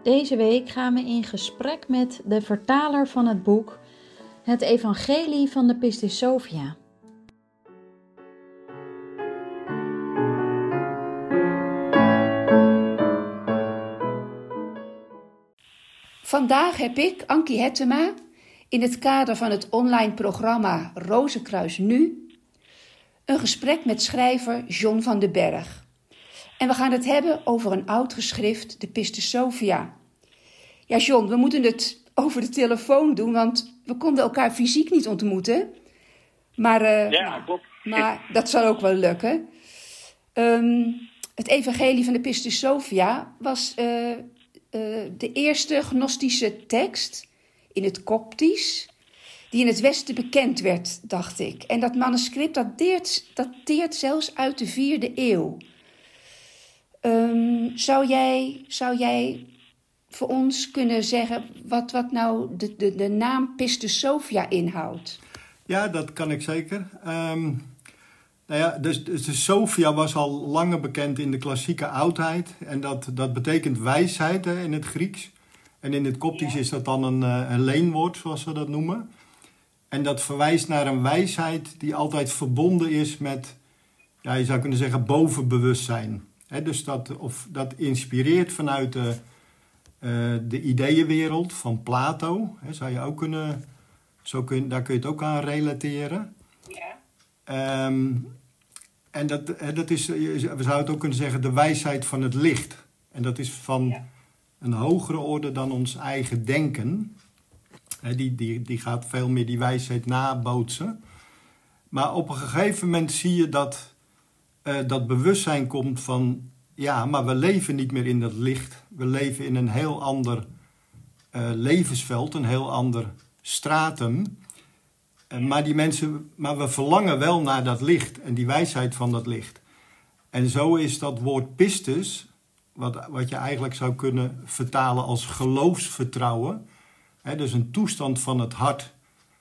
Deze week gaan we in gesprek met de vertaler van het boek Het Evangelie van de Pistis Sophia. Vandaag heb ik, Ankie Hettema, in het kader van het online programma Rozenkruis Nu, een gesprek met schrijver John van den Berg. En we gaan het hebben over een oud geschrift, de Pistis Sophia. Ja, John, we moeten het over de telefoon doen, want we konden elkaar fysiek niet ontmoeten. Maar, Klopt. Maar dat zal ook wel lukken. Het Evangelie van de Pistis Sophia was de eerste gnostische tekst in het Koptisch die in het Westen bekend werd, dacht ik. En dat manuscript dateert zelfs uit de 4e eeuw. Zou jij voor ons kunnen zeggen wat nou de naam Pistis Sophia inhoudt? Ja, dat kan ik zeker. Dus de Sophia was al langer bekend in de klassieke oudheid. En dat betekent wijsheid in het Grieks. En in het Koptisch is dat dan een leenwoord, zoals we dat noemen. En dat verwijst naar een wijsheid die altijd verbonden is met, je zou kunnen zeggen, bovenbewustzijn. Dus dat inspireert vanuit de ideeënwereld van Plato. Zou je ook daar kun je het ook aan relateren. Ja. En dat is, we zouden het ook kunnen zeggen, de wijsheid van het licht. En dat is van een hogere orde dan ons eigen denken. Die gaat veel meer die wijsheid nabootsen. Maar op een gegeven moment zie je dat bewustzijn komt van, maar we leven niet meer in dat licht. We leven in een heel ander levensveld, een heel ander stratum. Maar we verlangen wel naar dat licht en die wijsheid van dat licht. En zo is dat woord pistis, wat je eigenlijk zou kunnen vertalen als geloofsvertrouwen, dus een toestand van het hart,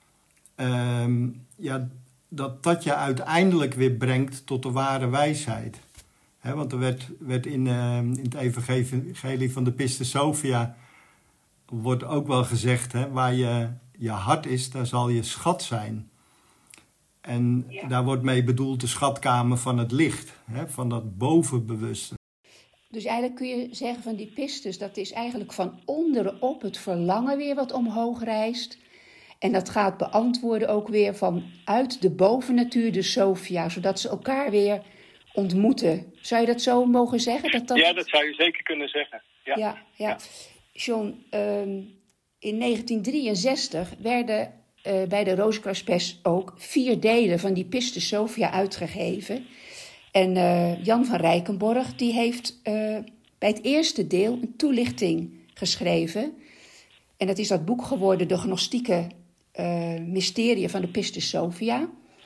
dat je uiteindelijk weer brengt tot de ware wijsheid. Want er werd in het Evangelie van de Pistis Sophia wordt ook wel gezegd, waar je hart is, daar zal je schat zijn. En daar wordt mee bedoeld de schatkamer van het licht, van dat bovenbewuste. Dus eigenlijk kun je zeggen van die pistis, dat is eigenlijk van onderop het verlangen weer wat omhoog rijst. En dat gaat beantwoorden ook weer vanuit de bovennatuur, de Sophia, zodat ze elkaar weer ontmoeten. Zou je dat zo mogen zeggen? Ja, dat zou je zeker kunnen zeggen. Ja. John, in 1963 werden bij de Rozenkruispers ook 4 delen van die Pistis Sophia uitgegeven. En Jan van Rijkenborg die heeft bij het eerste deel een toelichting geschreven. En dat is dat boek geworden, De Gnostieke Mysterieën van de Pistis Sophia.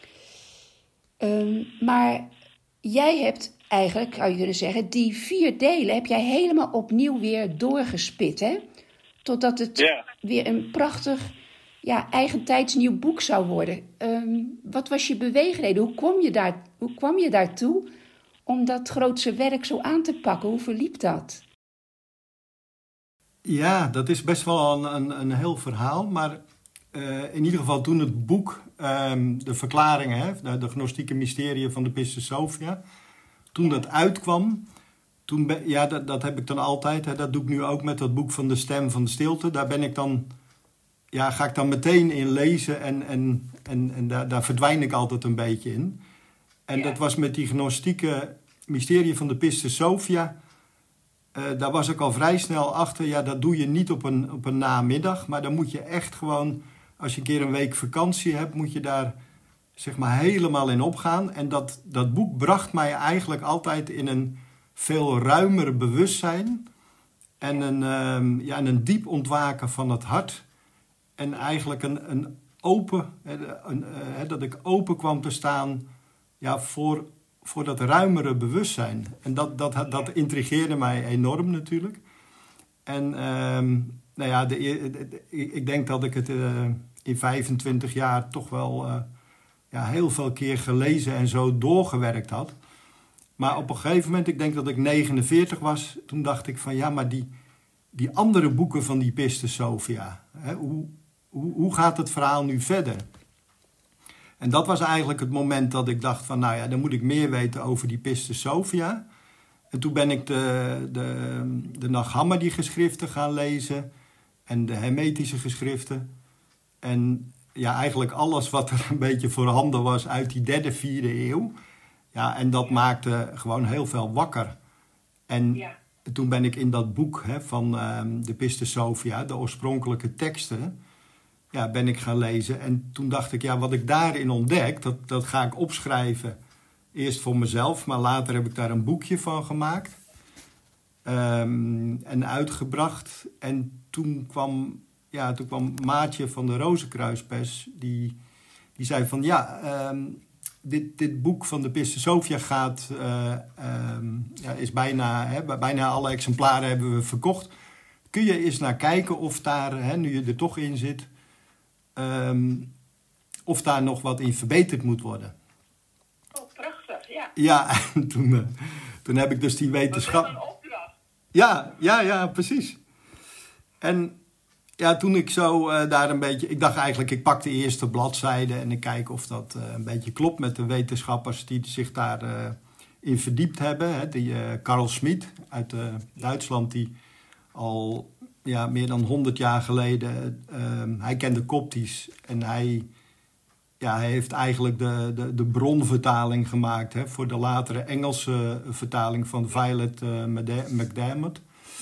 Maar jij hebt eigenlijk, zou je kunnen zeggen, die 4 delen heb jij helemaal opnieuw weer doorgespit, hè? Totdat het weer een prachtig, eigentijds nieuw boek zou worden. Wat was je beweegreden? Hoe kwam je daartoe om dat grootse werk zo aan te pakken? Hoe verliep dat? Ja, dat is best wel een heel verhaal. Maar in ieder geval toen het boek, de verklaringen, de gnostieke mysterieën van de Pistis Sophia, toen dat uitkwam, dat heb ik dan altijd. Dat doe ik nu ook met dat boek van de Stem van de Stilte. Daar ben ik dan, ga ik dan meteen in lezen en daar verdwijn ik altijd een beetje in. En dat was met die gnostieke mysterieën van de Pistis Sophia. Daar was ik al vrij snel achter. Dat doe je niet op een namiddag. Maar dan moet je echt gewoon, als je een keer een week vakantie hebt, moet je daar zeg maar helemaal in opgaan. En dat boek bracht mij eigenlijk altijd in een veel ruimer bewustzijn. En een diep ontwaken van het hart. En eigenlijk een open, dat ik open kwam te staan voor dat ruimere bewustzijn. En dat intrigeerde mij enorm natuurlijk. En ik denk dat ik het in 25 jaar toch wel heel veel keer gelezen en zo doorgewerkt had. Maar op een gegeven moment, ik denk dat ik 49 was, toen dacht ik van maar die andere boeken van die Pistis Sophia. Hoe gaat het verhaal nu verder? En dat was eigenlijk het moment dat ik dacht van, nou ja, dan moet ik meer weten over die Pistis Sophia. En toen ben ik de Nag Hammadi geschriften gaan lezen en de Hermetische geschriften. En ja, eigenlijk alles wat er een beetje voorhanden was uit die 3e, 4e eeuw. Ja, en dat maakte gewoon heel veel wakker. En toen ben ik in dat boek van de Pistis Sophia, de oorspronkelijke teksten, ja, ben ik gaan lezen. En toen dacht ik, ja, wat ik daarin ontdek, dat ga ik opschrijven. Eerst voor mezelf, maar later heb ik daar een boekje van gemaakt. En uitgebracht. En toen kwam Maatje van de Rozenkruispers, die zei van, dit boek van de Pistis Sophia is bijna alle exemplaren hebben we verkocht. Kun je eens naar kijken of daar, nu je er toch in zit, of daar nog wat in verbeterd moet worden. Oh, prachtig, ja. Ja, en toen heb ik dus die wetenschap. Dat is een opdracht. Ja, precies. En ja, toen ik zo daar een beetje... Ik dacht eigenlijk, ik pak de eerste bladzijde en ik kijk of dat een beetje klopt met de wetenschappers die zich daar in verdiept hebben. Hè. Die Carl Schmitt uit Duitsland, die al meer dan 100 jaar geleden... hij kende Koptisch en hij heeft eigenlijk de bronvertaling gemaakt, hè, voor de latere Engelse vertaling van Violet McDermott.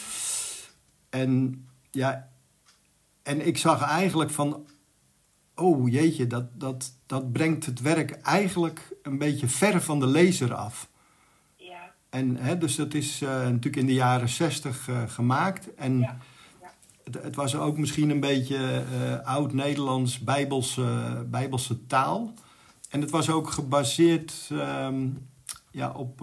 En ik zag eigenlijk van, oh jeetje, dat brengt het werk eigenlijk een beetje ver van de lezer af. Ja. En dus dat is natuurlijk in de jaren 60 gemaakt. En het was ook misschien een beetje oud-Nederlands bijbelse taal. En het was ook gebaseerd op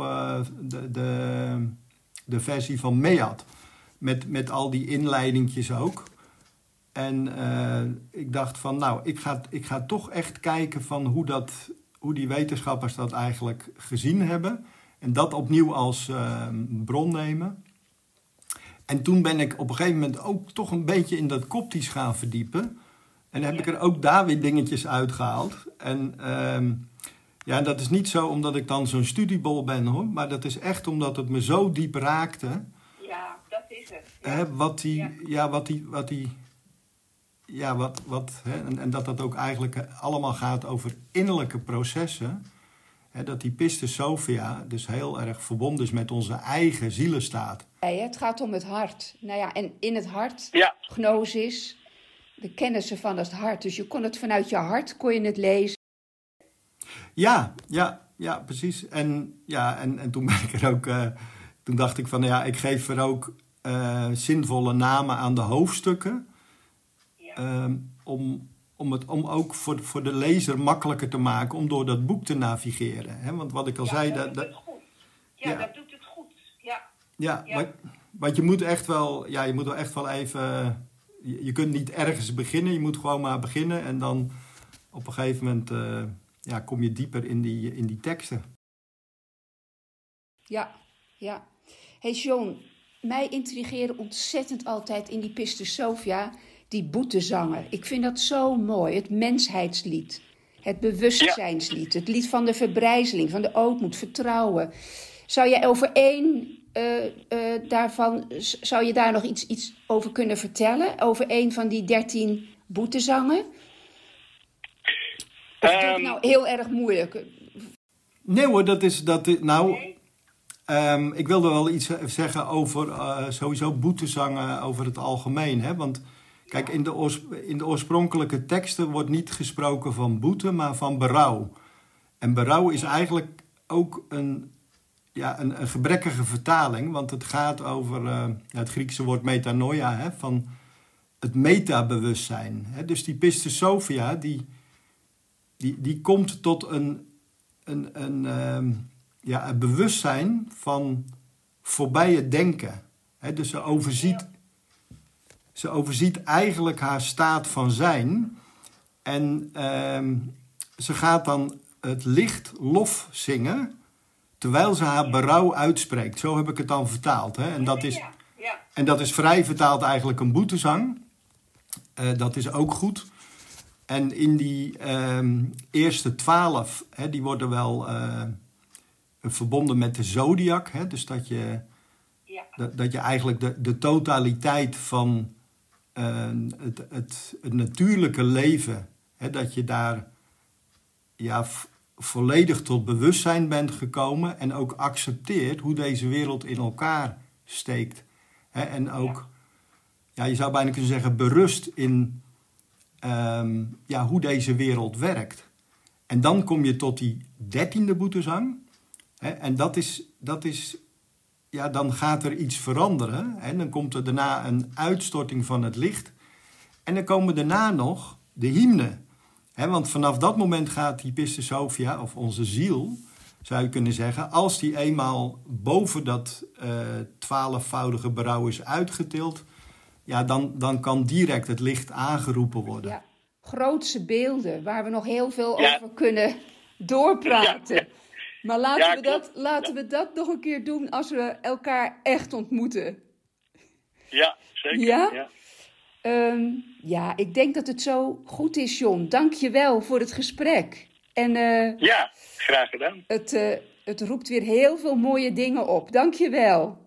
de versie van Mead. Met al die inleidingjes ook. En ik dacht van, nou, ik ga toch echt kijken van hoe die wetenschappers dat eigenlijk gezien hebben. En dat opnieuw als bron nemen. En toen ben ik op een gegeven moment ook toch een beetje in dat Koptisch gaan verdiepen. En heb ik er ook daar weer dingetjes uitgehaald. En dat is niet zo omdat ik dan zo'n studiebol ben, hoor. Maar dat is echt omdat het me zo diep raakte. Ja, dat is het. En dat ook eigenlijk allemaal gaat over innerlijke processen. Dat die Pistis Sophia dus heel erg verbonden is met onze eigen zielenstaat. Het gaat om het hart. Nou ja, en in het hart, gnosis, de kennissen van het hart. Dus je kon het vanuit je hart, kon je het lezen. Ja, precies. En toen ben ik er ook... toen dacht ik van, ik geef er ook zinvolle namen aan de hoofdstukken. Om ook voor de lezer makkelijker te maken om door dat boek te navigeren. Hè? Want wat ik al zei... Dat doet het goed. Dat doet het goed. Want je moet echt wel... Ja, je moet wel echt wel even... Je kunt niet ergens beginnen. Je moet gewoon maar beginnen. En dan op een gegeven moment kom je dieper in die teksten. Ja. Hey John, mij intrigeren ontzettend altijd in die Pistis Sophia... die boetezanger. Ik vind dat zo mooi. Het mensheidslied. Het bewustzijnslied. Het lied van de verbrijzeling, van de ootmoed, vertrouwen. Zou jij over één daarvan... Zou je daar nog iets over kunnen vertellen? Over één van die 13 boetezangen? Of is dat nou heel erg moeilijk? Nee hoor, ik wilde wel iets zeggen over sowieso boetezangen over het algemeen. Hè? Want... Kijk, in de oorspronkelijke teksten wordt niet gesproken van boete, maar van berouw. En berouw is eigenlijk ook een gebrekkige vertaling, want het gaat over het Griekse woord metanoia, hè, van het metabewustzijn. Hè. Dus die Pistis Sophia, die komt tot een bewustzijn van voorbij het denken. Hè. Dus ze overziet eigenlijk haar staat van zijn. En ze gaat dan het licht lof zingen, terwijl ze haar berouw uitspreekt. Zo heb ik het dan vertaald. Hè? En dat is, Ja. En dat is vrij vertaald eigenlijk een boetezang. Dat is ook goed. En in die eerste 12, die worden wel verbonden met de zodiac. Dus dat je, dat je eigenlijk de totaliteit van het natuurlijke leven, dat je daar volledig tot bewustzijn bent gekomen en ook accepteert hoe deze wereld in elkaar steekt. En ook, je zou bijna kunnen zeggen, berust in hoe deze wereld werkt. En dan kom je tot die 13e boetezang. En dat is dan gaat er iets veranderen. En dan komt er daarna een uitstorting van het licht. En dan komen daarna nog de hymne. Want vanaf dat moment gaat die Pistis Sophia, of onze ziel, zou je kunnen zeggen, als die eenmaal boven dat 12-voudige berouw is uitgetild, dan kan direct het licht aangeroepen worden. Ja, grootse beelden waar we nog heel veel over kunnen doorpraten. Ja. Maar laten we dat nog een keer doen als we elkaar echt ontmoeten. Ja, zeker. Ja? Ik denk dat het zo goed is, John. Dank je wel voor het gesprek. En, graag gedaan. Het roept weer heel veel mooie dingen op. Dank je wel.